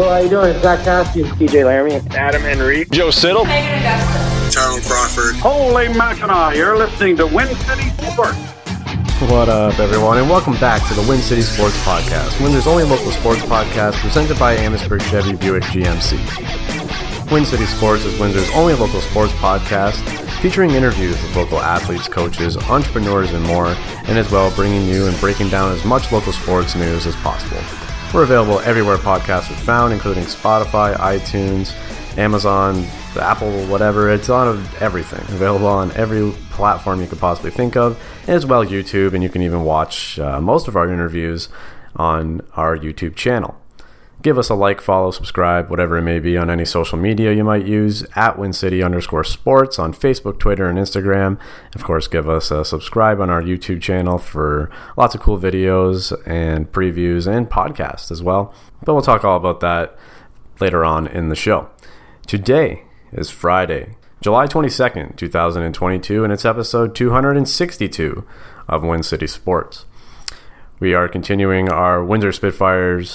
Hello, how you doing? It's Zach Cassidy, TJ Laramie, Adam Henry, Joe Siddle, Megan Augusta, Tyrone Crawford. Holy Mackinac, you're listening to Win City Sports. What up, everyone, and welcome back to the Win City Sports Podcast, Windsor's only local sports podcast presented by Amherstburg Chevy Buick GMC. Win City Sports is Windsor's only local sports podcast featuring interviews with local athletes, coaches, entrepreneurs, and more, and as well bringing you and breaking down as much local sports news as possible. We're available everywhere podcasts are found, including Spotify, iTunes, Amazon, Apple, whatever. It's on everything. Available on every platform you could possibly think of, and as well YouTube, and you can even watch most of our interviews on our YouTube channel. Give us a like, follow, subscribe, whatever it may be on any social media you might use, at WinCity_sports on Facebook, Twitter, and Instagram. Of course, give us a subscribe on our YouTube channel for lots of cool videos and previews and podcasts as well. But we'll talk all about that later on in the show. Today is Friday, July 22nd, 2022, and it's episode 262 of Win City Sports. We are continuing our Windsor Spitfires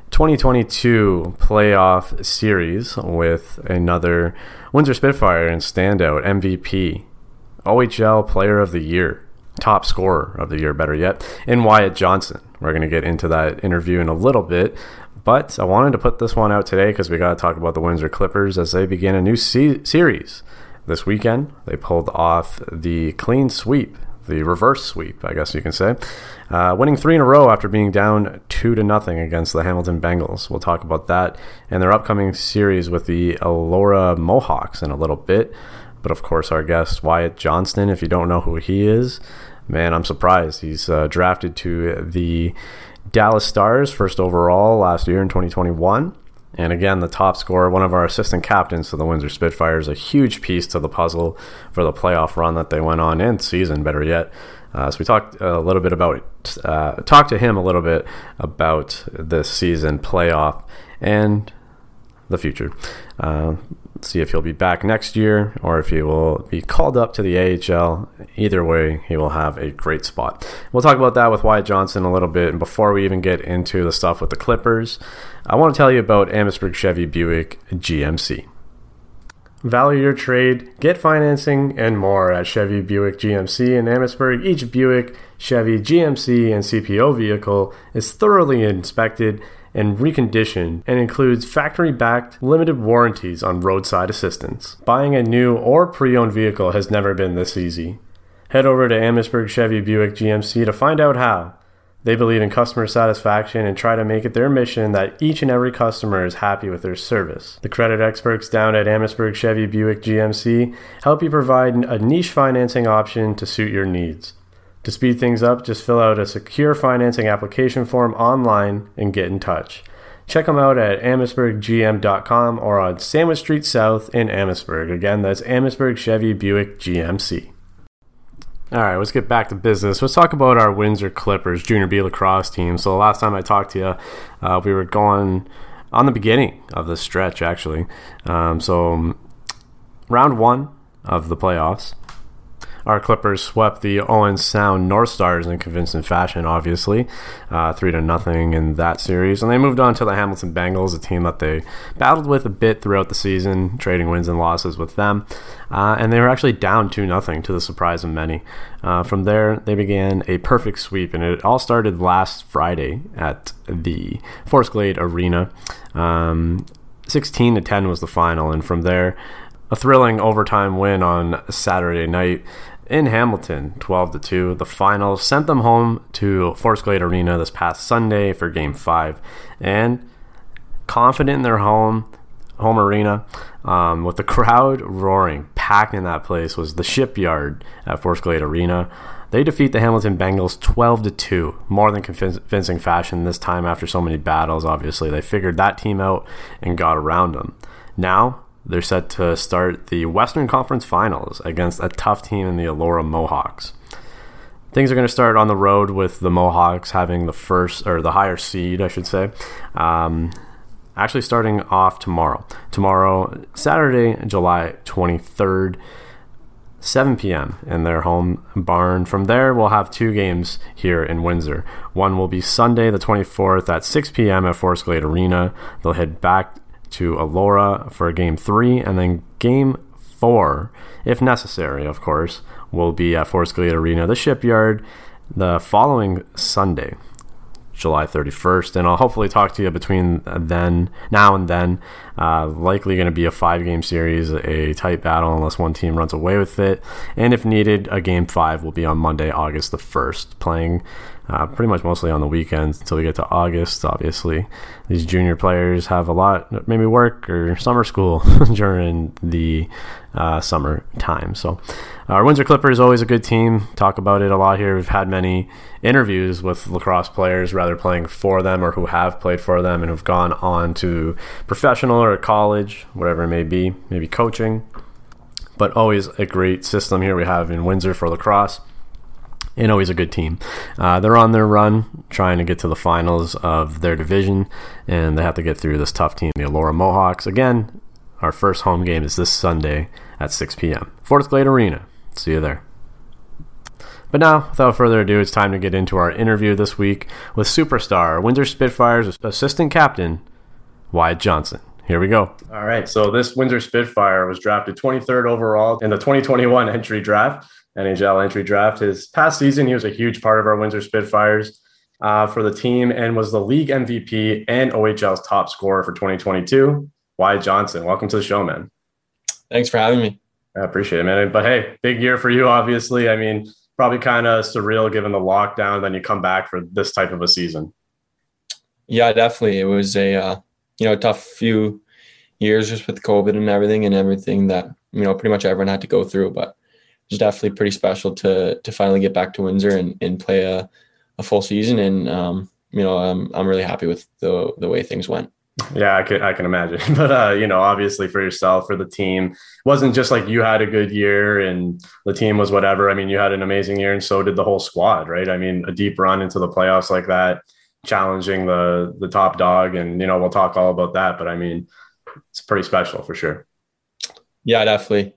2022 playoff series with another Windsor Spitfire and standout MVP, OHL Player of the Year, top scorer of the year, better yet, in Wyatt Johnston. We're going to get into that interview in a little bit, but I wanted to put this one out today because we got to talk about the Windsor Clippers as they begin a new series this weekend. They pulled off the clean sweep, the reverse sweep, I guess you can say, winning 3 in a row after being down 2-0 against the Hamilton Bengals. We'll talk about that and their upcoming series with the Elora Mohawks in a little bit. But of course, our guest, Wyatt Johnston, if you don't know who he is, man, I'm surprised. He's drafted to the Dallas Stars, first overall last year in 2021. And again, the top scorer, one of our assistant captains to the Windsor Spitfires, a huge piece to the puzzle for the playoff run that they went on, and season, better yet. So we talked a little bit about talked to him a little bit about this season playoff and the future. See if he'll be back next year or if he will be called up to the AHL. Either way, he will have a great spot. We'll talk about that with Wyatt Johnston a little bit. And before we even get into the stuff with the Clippers, I want to tell you about Amherstburg Chevy Buick GMC. Value your trade, get financing, and more at Chevy Buick GMC in Amherstburg. Each Buick, Chevy, GMC, and CPO vehicle is thoroughly inspected and reconditioned and includes factory-backed limited warranties on roadside assistance. Buying a new or pre-owned vehicle has never been this easy. Head over to Amherstburg Chevy Buick GMC to find out how. They believe in customer satisfaction and try to make it their mission that each and every customer is happy with their service. The credit experts down at Amherstburg Chevy Buick GMC help you provide a niche financing option to suit your needs. To speed things up, just fill out a secure financing application form online and get in touch. Check them out at amherstburggm.com or on Sandwich Street South in Amherstburg. Again, that's Amherstburg Chevy Buick GMC. All right, let's get back to business. Let's talk about our Windsor Clippers Junior B lacrosse team. So the last time I talked to you, we were going on the beginning of the stretch, actually. So round 1 of the playoffs. Our Clippers swept the Owen Sound North Stars in convincing fashion, obviously, 3-0 in that series. And they moved on to the Hamilton Bengals, a team that they battled with a bit throughout the season, trading wins and losses with them. And they were actually down 2-0 to the surprise of many. From there, they began a perfect sweep, and it all started last Friday at the Forest Glade Arena. 16-10 was the final, and from there, a thrilling overtime win on Saturday night in Hamilton, 12-2. The final sent them home to Forest Glade Arena this past Sunday for Game 5. And confident in their home arena, with the crowd roaring, packing that place, was the Shipyard at Forest Glade Arena. They defeat the Hamilton Bengals 12-2, more than convincing fashion this time after so many battles, obviously. They figured that team out and got around them. Now, they're set to start the Western Conference Finals against a tough team in the Elora Mohawks. Things are going to start on the road with the Mohawks having the higher seed, I should say. Actually starting off tomorrow. Tomorrow, Saturday, July 23rd, 7 p.m. in their home barn. From there, we'll have 2 games here in Windsor. One will be Sunday the 24th at 6 p.m. at Forest Glade Arena. They'll head back to Elora for Game 3, and then Game 4, if necessary, of course, will be at Forest Glade Arena, the Shipyard, the following Sunday, July 31st, and I'll hopefully talk to you between now and then. Likely going to be a 5-game series, a tight battle unless one team runs away with it, and if needed, a Game 5 will be on Monday, August the 1st, playing pretty much mostly on the weekends until we get to August. Obviously, these junior players have a lot, maybe work or summer school during the summer time. So our Windsor Clippers, always a good team. Talk about it a lot here. We've had many interviews with lacrosse players, rather playing for them or who have played for them and have gone on to professional or college, whatever it may be, maybe coaching. But always a great system here we have in Windsor for lacrosse. And always a good team. They're on their run, trying to get to the finals of their division, and they have to get through this tough team, the Elora Mohawks. Again, our first home game is this Sunday at 6 p.m. Forest Glade Arena. See you there. But now, without further ado, it's time to get into our interview this week with superstar, Windsor Spitfires assistant captain, Wyatt Johnston. Here we go. All right, so this Windsor Spitfire was drafted 23rd overall in the 2021 NHL entry draft. His past season, he was a huge part of our Windsor Spitfires for the team and was the league MVP and OHL's top scorer for 2022. Wyatt Johnston, welcome to the show, man. Thanks for having me. I appreciate it, man. But hey, big year for you, obviously. I mean, probably kind of surreal given the lockdown, then you come back for this type of a season. Yeah, definitely. It was a tough few years just with COVID and everything that, pretty much everyone had to go through, but it's definitely pretty special to finally get back to Windsor and play a full season. And, I'm really happy with the way things went. Yeah, I can imagine. But, obviously for yourself, for the team, it wasn't just like you had a good year and the team was whatever. I mean, you had an amazing year and so did the whole squad, right? I mean, a deep run into the playoffs like that, challenging the top dog. And, we'll talk all about that. But, I mean, it's pretty special for sure. Yeah, definitely.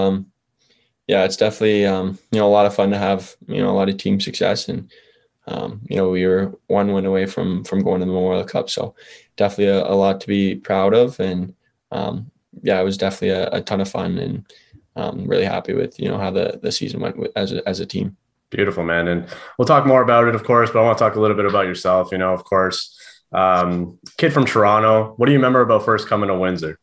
It's definitely, a lot of fun to have, a lot of team success. And, we were one win away from going to the Memorial Cup. So definitely a lot to be proud of. And, it was definitely a ton of fun and really happy with, how the season went as a team. Beautiful, man. And we'll talk more about it, of course, but I want to talk a little bit about yourself, of course, kid from Toronto. What do you remember about first coming to Windsor?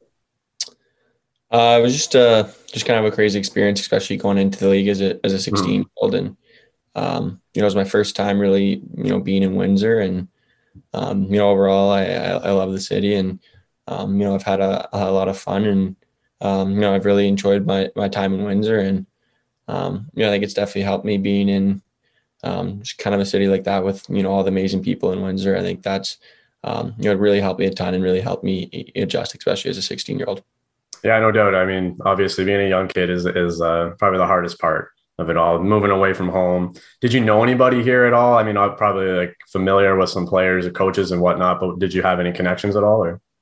It was just kind of a crazy experience, especially going into the league as a 16-year-old. And, it was my first time really, being in Windsor. And, overall, I love the city and, I've had a lot of fun and, I've really enjoyed my time in Windsor. And, I think it's definitely helped me being in just kind of a city like that with, all the amazing people in Windsor. I think that's, it really helped me a ton and really helped me adjust, especially as a 16-year-old. Yeah, no doubt. I mean, obviously being a young kid is probably the hardest part of it all, moving away from home. Did you know anybody here at all? I mean, I'm probably familiar with some players or coaches and whatnot, but did you have any connections at all? Or?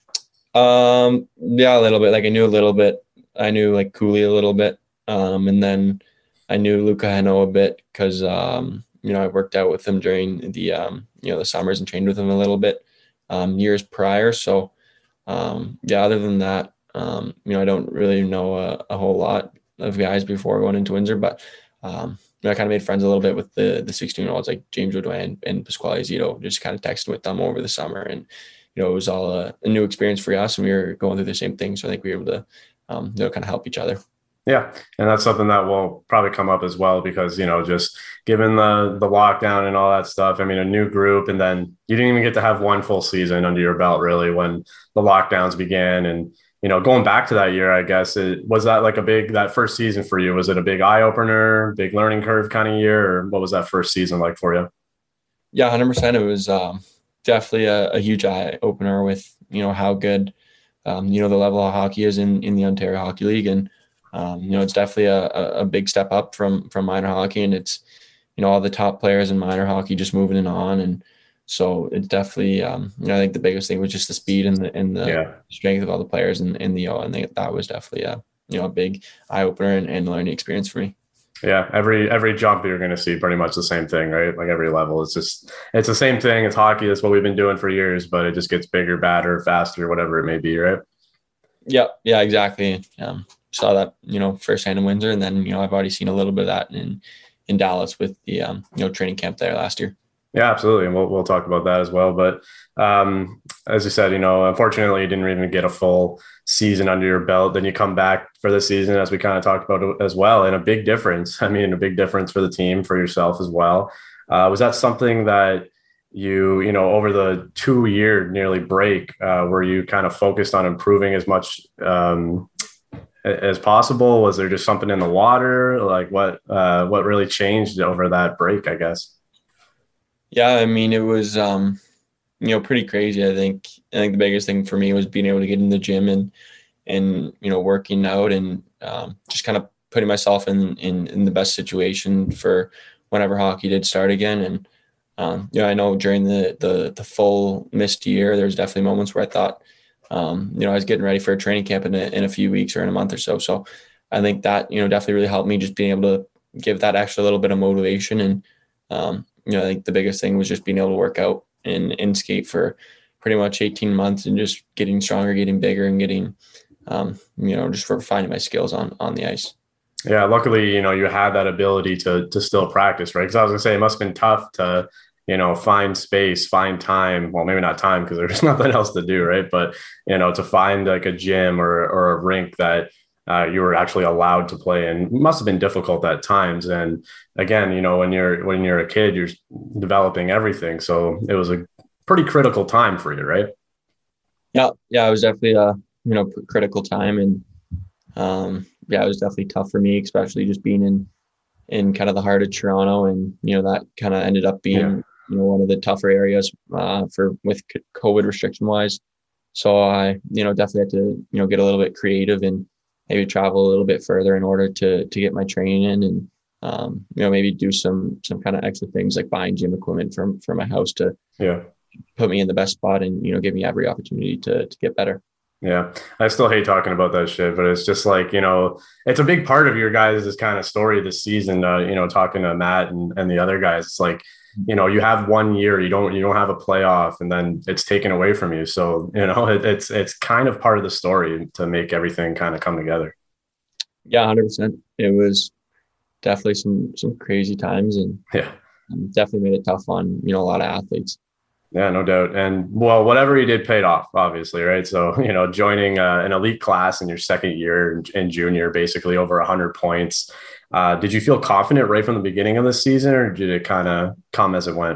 Yeah, a little bit. I knew a little bit. I knew Cooley a little bit. And then I knew Luca Hano a bit because, I worked out with him during the, the summers and trained with him a little bit years prior. So, other than that, I don't really know a whole lot of guys before going into Windsor, but I kind of made friends a little bit with the 16-year-olds like James Woodway and Pasquale Zito, just kind of texting with them over the summer. And, it was all a new experience for us and we were going through the same thing. So I think we were able to, kind of help each other. Yeah. And that's something that will probably come up as well because, just given the lockdown and all that stuff, I mean, a new group, and then you didn't even get to have one full season under your belt really when the lockdowns began. And, going back to that year, I guess, was that that first season for you? Was it a big eye opener, big learning curve kind of year? Or what was that first season like for you? Yeah, 100%. It was definitely a huge eye opener with, how good, the level of hockey is in the Ontario Hockey League. And, it's definitely a big step up from minor hockey, and it's, all the top players in minor hockey just moving it on. And so it's definitely, I think the biggest thing was just the speed and the strength of all the players and that was definitely a big eye opener and learning experience for me. Yeah, every jump you're going to see pretty much the same thing, right? Like every level, it's the same thing. It's hockey. That's what we've been doing for years, but it just gets bigger, badder, faster, whatever it may be, right? Yeah, exactly. Saw that, firsthand in Windsor, and then, I've already seen a little bit of that in Dallas with the, training camp there last year. Yeah, absolutely. And we'll talk about that as well. But as you said, unfortunately, you didn't even get a full season under your belt. Then you come back for the season, as we kind of talked about as well, and a big difference. I mean, a big difference for the team, for yourself as well. Was that something that you over the 2-year nearly break, were you kind of focused on improving as much as possible? Was there just something in the water? Like what really changed over that break, I guess? Yeah, I mean, it was, pretty crazy. I think the biggest thing for me was being able to get in the gym and working out and just kind of putting myself in the best situation for whenever hockey did start again. And, I know during the full missed year, there's definitely moments where I thought, I was getting ready for a training camp in a few weeks or in a month or so. So I think that, definitely really helped me, just being able to give that extra little bit of motivation. And, I think the biggest thing was just being able to work out and skate for pretty much 18 months and just getting stronger, getting bigger, and getting, just refining my skills on the ice. Yeah, luckily, you had that ability to still practice, right? Because I was gonna say it must have been tough to, find space, find time. Well, maybe not time because there's nothing else to do, right? But to find like a gym or a rink that you were actually allowed to play in. It must have been difficult at times. And again, when you're a kid, you're developing everything. So it was a pretty critical time for you, right? Yeah, it was definitely a critical time, and it was definitely tough for me, especially just being in kind of the heart of Toronto, and that kind of ended up being one of the tougher areas with COVID restriction wise. So I definitely had to get a little bit creative and maybe travel a little bit further in order to get my training in, and maybe do some kind of extra things like buying gym equipment from my house to put me in the best spot and give me every opportunity to get better. Yeah, I still hate talking about that shit, but it's just like, it's a big part of your guys' kind of story this season, talking to Matt and the other guys. It's like, you have 1 year, you don't have a playoff, and then it's taken away from you. So, it's kind of part of the story to make everything kind of come together. Yeah, 100%. It was definitely some crazy times, and definitely made it tough on, a lot of athletes. Yeah, no doubt. And well, whatever you did paid off, obviously, right? So, joining an elite class in your second year in junior, basically over 100 points. Did you feel confident right from the beginning of the season, or did it kind of come as it went?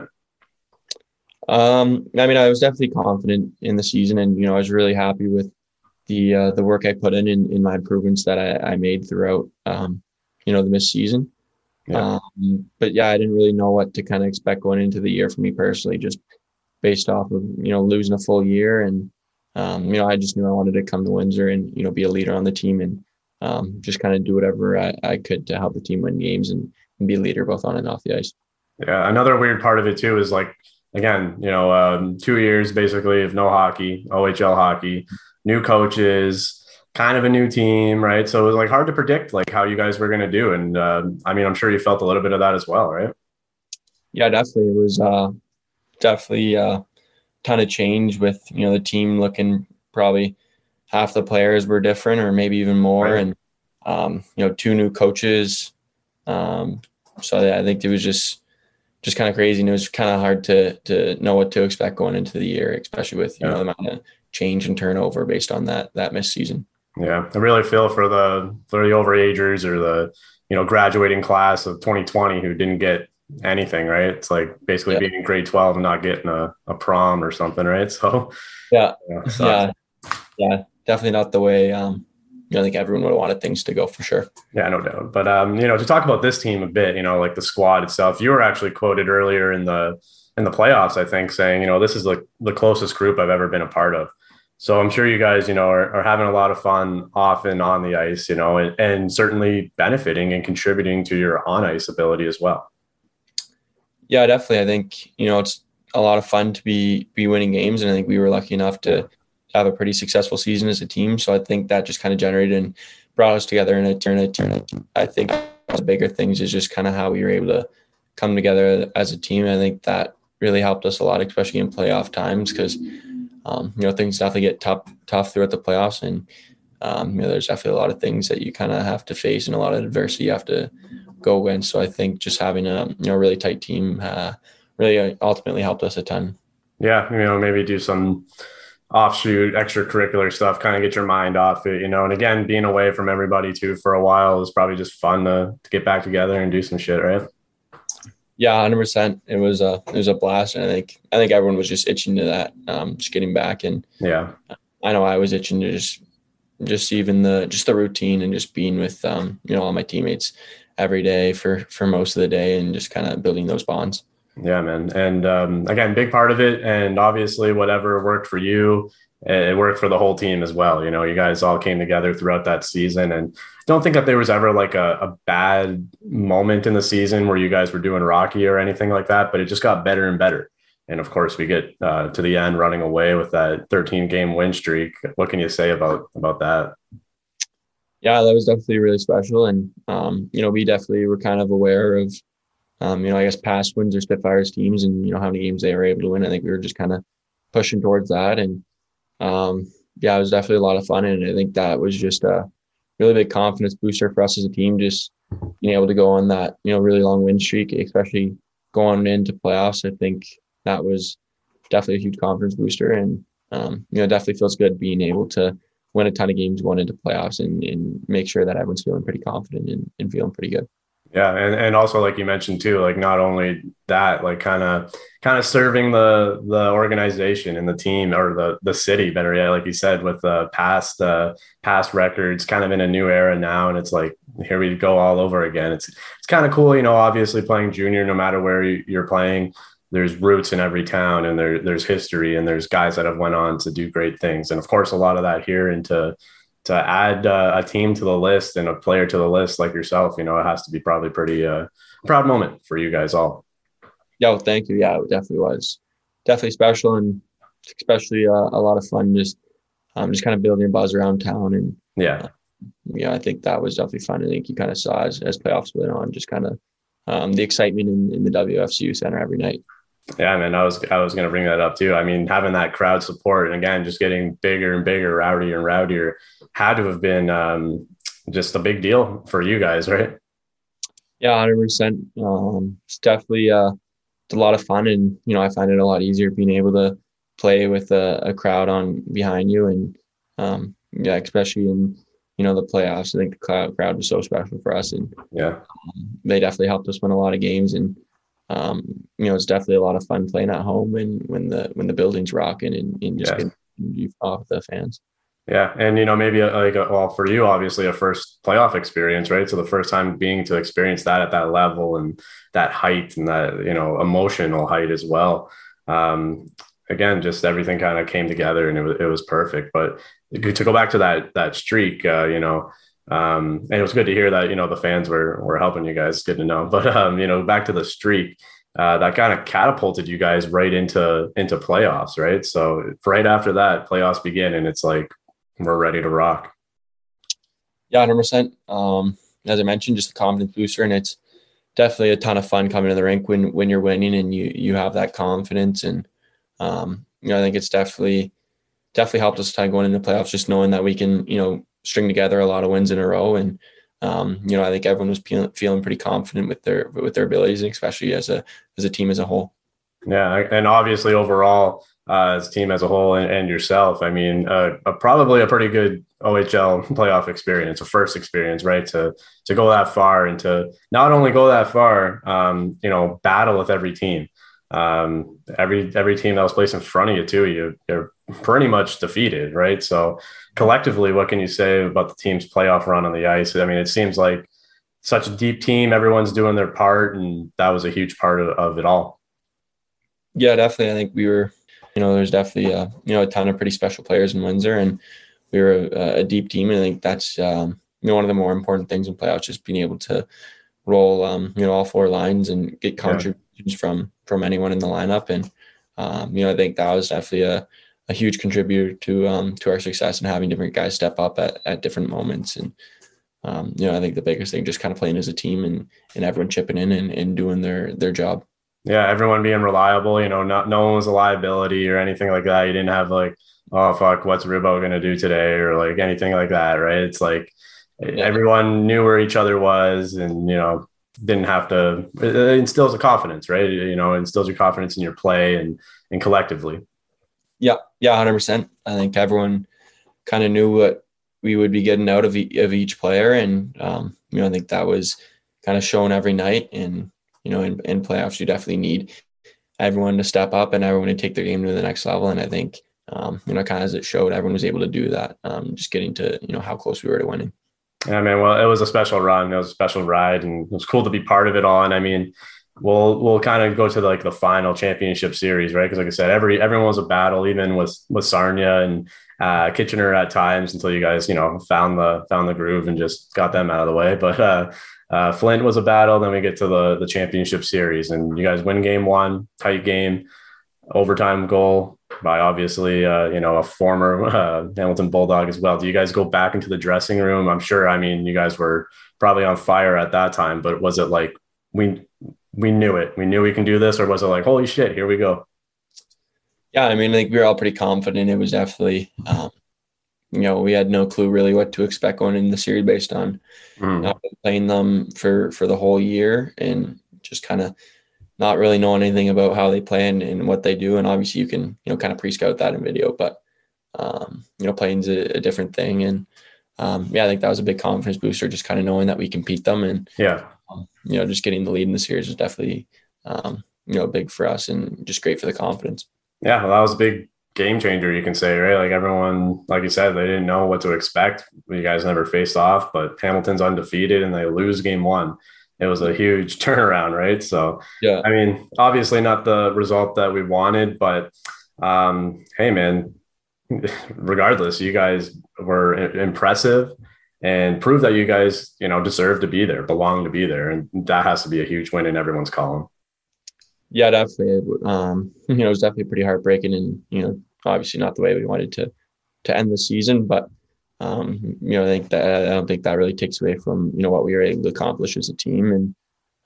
I mean, I was definitely confident in the season, and, I was really happy with the work I put in my improvements that I made throughout, the missed season. Yeah. But yeah, I didn't really know what to kind of expect going into the year for me personally, just based off of, losing a full year. And, I just knew I wanted to come to Windsor and, be a leader on the team, and just kind of do whatever I could to help the team win games and be a leader both on and off the ice. Yeah. Another weird part of it too is like, again, 2 years basically of no hockey, OHL hockey, new coaches, kind of a new team, right? So it was like hard to predict like how you guys were going to do. And I mean, I'm sure you felt a little bit of that as well, right? Yeah, definitely. It was definitely a ton of change with, the team looking, probably half the players were different or maybe even more. Right. And, 2 new coaches. So I think it was just kind of crazy. And it was kind of hard to know what to expect going into the year, especially with, the amount of change and turnover based on that missed season. Yeah. I really feel for the overagers or the, graduating class of 2020 who didn't get anything, right? It's like basically being in grade 12 and not getting a prom or something, right? So yeah, definitely not the way I think everyone would have wanted things to go, for sure. Yeah, no doubt. But to talk about this team a bit, like the squad itself, you were actually quoted earlier in the playoffs, I think, saying, this is the closest group I've ever been a part of. So I'm sure you guys, are having a lot of fun off and on the ice, and certainly benefiting and contributing to your on ice ability as well. Yeah, definitely. I think, it's a lot of fun to be winning games. And I think we were lucky enough to have a pretty successful season as a team. So I think that just kind of generated and brought us together in a turn. I think one of the bigger things is just kind of how we were able to come together as a team. I think that really helped us a lot, especially in playoff times, because things definitely get tough throughout the playoffs, and there's definitely a lot of things that you kind of have to face and a lot of adversity you have to go against. So I think just having a really tight team really ultimately helped us a ton. Yeah, maybe do some offshoot extracurricular stuff, kind of get your mind off it, and again, being away from everybody too for a while is probably just fun to get back together and do some shit, right? Yeah, 100%. It was a blast, and I think everyone was just itching to that, just getting back. And yeah, I know I was itching to just even the routine and just being with all my teammates every day for most of the day, and just kind of building those bonds. Yeah, man. And again, big part of it, and obviously whatever worked for you, it worked for the whole team as well. You guys all came together throughout that season, and I don't think that there was ever like a bad moment in the season where you guys were doing rocky or anything like that, but it just got better and better. And of course, we get to the end running away with that 13-game win streak. What can you say about that? Yeah, that was definitely really special. And, we definitely were kind of aware of, I guess past Windsor Spitfires teams and, how many games they were able to win. I think we were just kind of pushing towards that. And, it was definitely a lot of fun. And I think that was just a really big confidence booster for us as a team, just being able to go on that, really long win streak, especially going into playoffs. I think that was definitely a huge confidence booster. And, definitely feels good being able to win a ton of games going into playoffs and make sure that everyone's feeling pretty confident and feeling pretty good. Yeah. And also, like you mentioned too, like not only that, like kind of serving the organization and the team, or the city better yet, like you said, with the past records, kind of in a new era now. And it's like, here we go all over again. It's kind of cool, obviously playing junior, no matter where you're playing, there's roots in every town, and there's history, and there's guys that have went on to do great things. And of course, a lot of that here, and to add a team to the list and a player to the list like yourself, it has to be probably pretty proud moment for you guys all. Yeah, well, thank you. Yeah, it definitely was definitely special, and especially a lot of fun. Just kind of building a buzz around town, and I think that was definitely fun. I think you kind of saw as playoffs went on, just kind of the excitement in the WFCU Center every night. Yeah, man, I was going to bring that up too. I mean, having that crowd support, and again, just getting bigger and bigger, rowdier and rowdier, had to have been just a big deal for you guys, right? Yeah, 100%. It's definitely it's a lot of fun, and I find it a lot easier being able to play with a crowd on behind you, and especially in the playoffs. I think the crowd was so special for us, and they definitely helped us win a lot of games, and it's definitely a lot of fun playing at home and when the building's rocking and just getting off the fans. Yeah. And, maybe for you, obviously a first playoff experience, right? So the first time being to experience that at that level and that height and that, emotional height as well. Again, just everything kind of came together, and it was perfect. But to go back to that streak, and it was good to hear that, the fans were helping you guys. Good to know. But, back to the streak, that kind of catapulted you guys right into playoffs, right? So right after that, playoffs begin, and it's like, we're ready to rock. Yeah, 100%. As I mentioned, just a confidence booster, and it's definitely a ton of fun coming to the rink when you're winning and you have that confidence. And, I think it's definitely helped us kind of going into playoffs, just knowing that we can, string together a lot of wins in a row. And, I think everyone was feeling pretty confident with their abilities, and especially as a team as a whole. Yeah. And obviously overall, as a team as a whole, and yourself, I mean, probably a pretty good OHL playoff experience, a first experience, right? To go that far, and to not only go that far, battle with every team. Every team that was placed in front of you too, you're pretty much defeated, right? So collectively, what can you say about the team's playoff run on the ice? I mean, it seems like such a deep team, everyone's doing their part, and that was a huge part of it all. Yeah, definitely. I think we were, there's definitely a ton of pretty special players in Windsor, and we were a deep team. And I think that's one of the more important things in playoffs, just being able to roll all four lines and get contributions from anyone in the lineup. And I think that was definitely a huge contributor to our success, and having different guys step up at different moments. And I think the biggest thing, just kind of playing as a team and everyone chipping in and doing their job. Yeah, everyone being reliable, no one was a liability or anything like that. You didn't have like, oh, fuck, what's Ribbo going to do today or like anything like that, right? It's like everyone knew where each other was and, didn't have to. It instills a confidence, right? It instills your confidence in your play and collectively. Yeah, 100%. I think everyone kind of knew what we would be getting out of each player. And, I think that was kind of shown every night. And, in playoffs, you definitely need everyone to step up and everyone to take their game to the next level. And I think, kind of as it showed, everyone was able to do that, just getting to, how close we were to winning. Yeah, man. Well, it was a special run. It was a special ride, and it was cool to be part of it all. And I mean, we'll kind of go to like the final championship series, right? Because like I said, everyone was a battle, even with Sarnia and Kitchener at times, until you guys, found the groove and just got them out of the way. But Flint was a battle. Then we get to the championship series, and you guys win game 1, tight game, overtime goal by obviously, a former Hamilton Bulldog as well. Do you guys go back into the dressing room? I'm sure, you guys were probably on fire at that time, but was it like, we knew it, we knew we can do this, or was it like, holy shit, here we go? Yeah. I think we were all pretty confident. It was definitely, we had no clue really what to expect going in the series based on not playing them for the whole year and just kind of not really know anything about how they play and what they do. And obviously you can, kind of pre-scout that in video, but, playing's a different thing. And, I think that was a big confidence booster, just kind of knowing that we can beat them. And, just getting the lead in the series was definitely, big for us and just great for the confidence. Yeah. Well, that was a big game changer, you can say, right? Like everyone, like you said, they didn't know what to expect. You guys never faced off, but Hamilton's undefeated and they lose game 1. It was a huge turnaround, right? So, yeah, obviously not the result that we wanted, but hey, man, regardless, you guys were impressive and proved that you guys, deserve to be there, belong to be there. And that has to be a huge win in everyone's column. Yeah, definitely. It was definitely pretty heartbreaking and, obviously not the way we wanted to end the season, but I don't think that really takes away from, what we were able to accomplish as a team. And,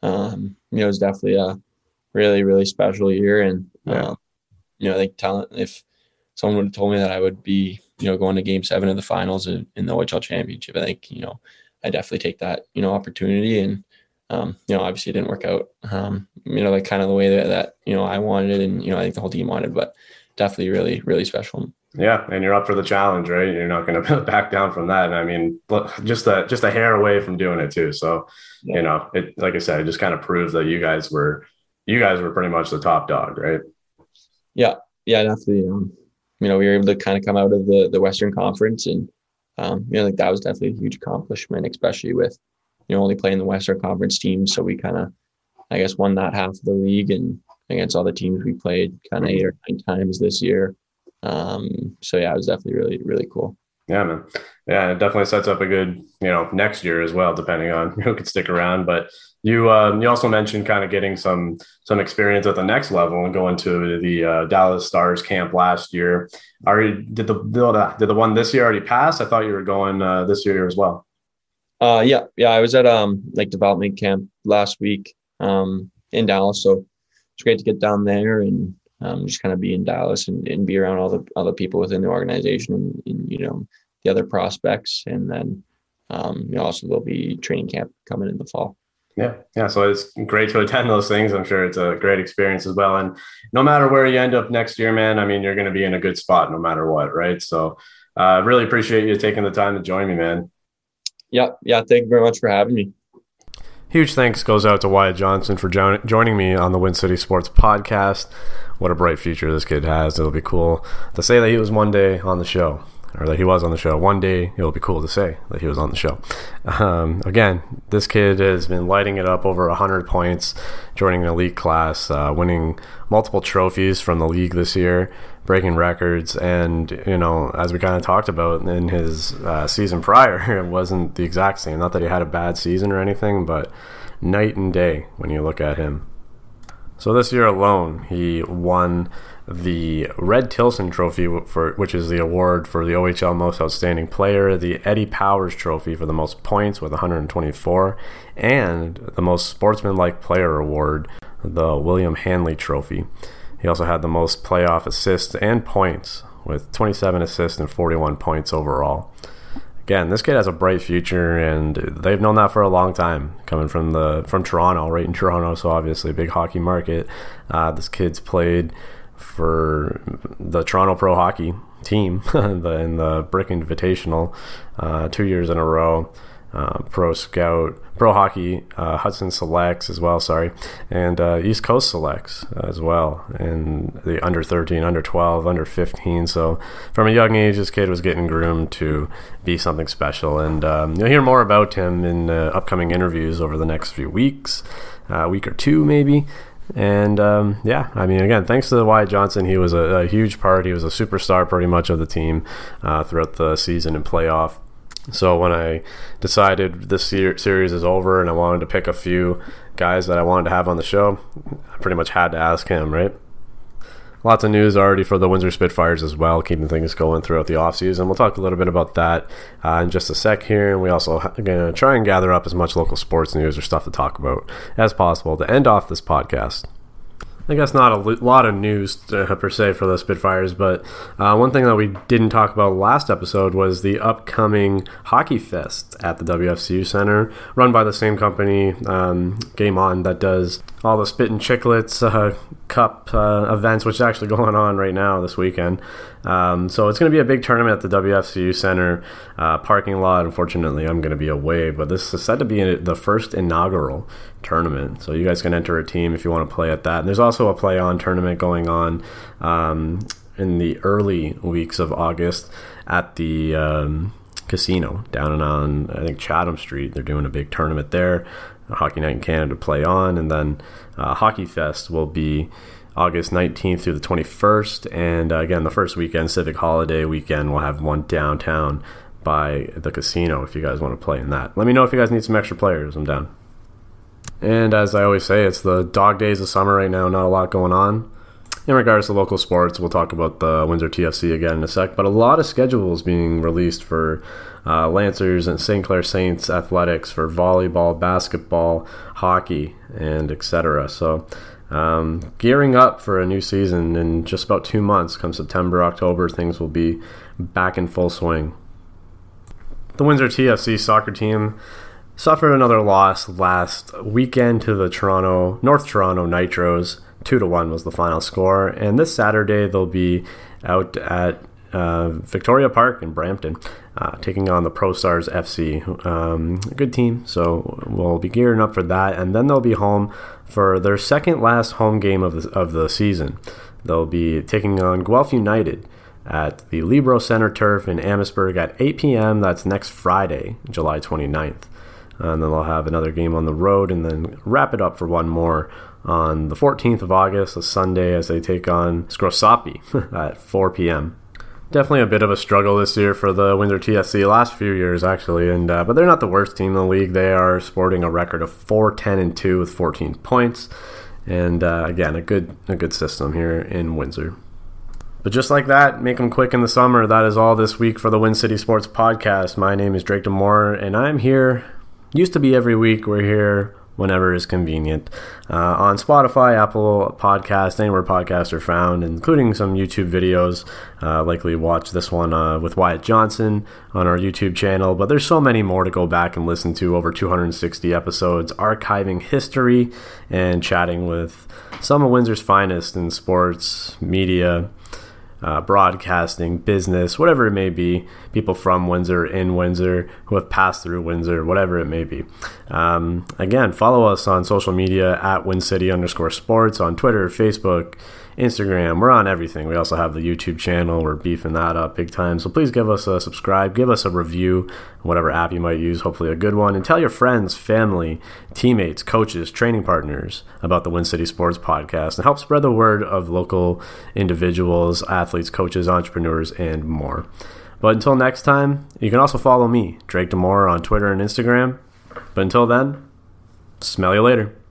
it was definitely a really, really special year. And, I think if someone would have told me that I would be, going to game 7 of the finals in the OHL championship, I think, I definitely take that, opportunity. And, obviously it didn't work out, like kind of the way that I wanted and, I think the whole team wanted, but definitely really, really special. Yeah. And you're up for the challenge, right? You're not going to back down from that. And just a hair away from doing it too. So, it, like I said, it just kind of proves that you guys were pretty much the top dog, right? Yeah. Yeah, definitely. We were able to kind of come out of the Western Conference and, like that was definitely a huge accomplishment, especially with, only playing the Western Conference teams. So we kind of, I guess, won that half of the league and against all the teams we played kind of 8 or 9 times this year. So yeah, it was definitely really, really cool. Yeah, man. Yeah, it definitely sets up a good, next year as well, depending on who could stick around. But you also mentioned kind of getting some experience at the next level and going to the Dallas Stars camp last year. Did the one this year already pass? I thought you were going this year as well. Yeah. I was at development camp last week in Dallas, so it's great to get down there and just kind of be in Dallas and be around all the other people within the organization and the other prospects, and then also there'll be training camp coming in the fall. Yeah. So it's great to attend those things. I'm sure it's a great experience as well. And no matter where you end up next year, man, you're going to be in a good spot no matter what, right? So really appreciate you taking the time to join me, man. Yeah. Thank you very much for having me. Huge thanks goes out to Wyatt Johnson for joining me on the Win City Sports podcast. What a bright future this kid has. It'll be cool to say that he was one day on the show, or that he was on the show. One day it'll be cool to say that he was on the show. Again, this kid has been lighting it up, over 100 points, joining an elite class, winning multiple trophies from the league this year, breaking records. And, as we kind of talked about in his season prior, it wasn't the exact same. Not that he had a bad season or anything, but night and day when you look at him. So this year alone, he won the Red Tilson Trophy, which is the award for the OHL Most Outstanding Player, the Eddie Powers Trophy for the most points with 124, and the Most Sportsmanlike Player Award, the William Hanley Trophy. He also had the most playoff assists and points with 27 assists and 41 points overall. Again, this kid has a bright future, and they've known that for a long time, coming from Toronto, right in Toronto, so obviously a big hockey market. This kid's played for the Toronto Pro Hockey team in the Brick Invitational 2 years in a row. Pro Scout, Pro Hockey, Hudson Selects as well, and East Coast Selects as well, and the under 13, under 12, under 15. So from a young age, this kid was getting groomed to be something special, and you'll hear more about him in upcoming interviews over the next few weeks, week or two maybe. And again, thanks to Wyatt Johnston, he was a huge part. He was a superstar pretty much of the team throughout the season and playoff. So when I decided this series is over and I wanted to pick a few guys that I wanted to have on the show, I pretty much had to ask him, right? Lots of news already for the Windsor Spitfires as well, keeping things going throughout the offseason. We'll talk a little bit about that in just a sec here. And we also are going to try and gather up as much local sports news or stuff to talk about as possible to end off this podcast. I guess not a lot of news per se for the Spitfires, but one thing that we didn't talk about last episode was the upcoming Hockey Fest at the WFCU Center, run by the same company, Game On, that does all the Spit and Chicklets Cup events, which is actually going on right now this weekend. So it's going to be a big tournament at the WFCU Center parking lot. Unfortunately, I'm going to be away, but this is said to be the first inaugural tournament. So you guys can enter a team if you want to play at that. And there's also a play-on tournament going on in the early weeks of August at the casino down on, I think, Chatham Street. They're doing a big tournament there. Hockey Night in Canada play on, and then Hockey Fest will be August 19th through the 21st, and again, the first weekend, Civic Holiday weekend, we'll have one downtown by the casino if you guys want to play in that. Let me know if you guys need some extra players. I'm down. And as I always say, it's the dog days of summer right now, not a lot going on. In regards to local sports, we'll talk about the Windsor TFC again in a sec, but a lot of schedules being released for Lancers and St. Clair Saints athletics for volleyball, basketball, hockey, and etc. So gearing up for a new season in just about 2 months. Come September, October, things will be back in full swing. The Windsor TFC soccer team suffered another loss last weekend to the North Toronto Nitros. 2-1 was the final score, and this Saturday they'll be out at Victoria Park in Brampton, taking on the Pro Stars FC. Good team, so we'll be gearing up for that, and then they'll be home for their second last home game of the season. They'll be taking on Guelph United at the Libro Center Turf in Amherstburg at 8 p.m. That's next Friday, July 29th. And then they'll have another game on the road, and then wrap it up for one more on the 14th of August, a Sunday, as they take on Scrosapi at 4 p.m. Definitely a bit of a struggle this year for the Windsor TFC, last few years actually, and but they're not the worst team in the league. They are sporting a record of 4-10-2 with 14 points, and again, a good system here in Windsor. But just like that, make them quick in the summer. That is all this week for the Win City Sports Podcast. My name is Drake Demore, and I'm here. Used to be every week. We're here whenever is convenient on Spotify, Apple Podcast, anywhere podcasts are found, including some YouTube videos. Likely watch this one with Wyatt Johnston on our YouTube channel, but there's so many more to go back and listen to. Over 260 episodes, archiving history and chatting with some of Windsor's finest in sports, media, broadcasting, business, whatever it may be, people from Windsor, in Windsor, who have passed through Windsor, whatever it may be. Again, follow us on social media at WinCity_sports on Twitter, Facebook, Instagram. We're on everything. We also have the YouTube channel. We're beefing that up big time. So please give us a subscribe, give us a review, whatever app you might use, hopefully a good one, and tell your friends, family, teammates, coaches, training partners about the Win City Sports Podcast, and help spread the word of local individuals, athletes, coaches, entrepreneurs, and more. But until next time, you can also follow me, Drake Demore, on Twitter and Instagram. But until then, smell you later.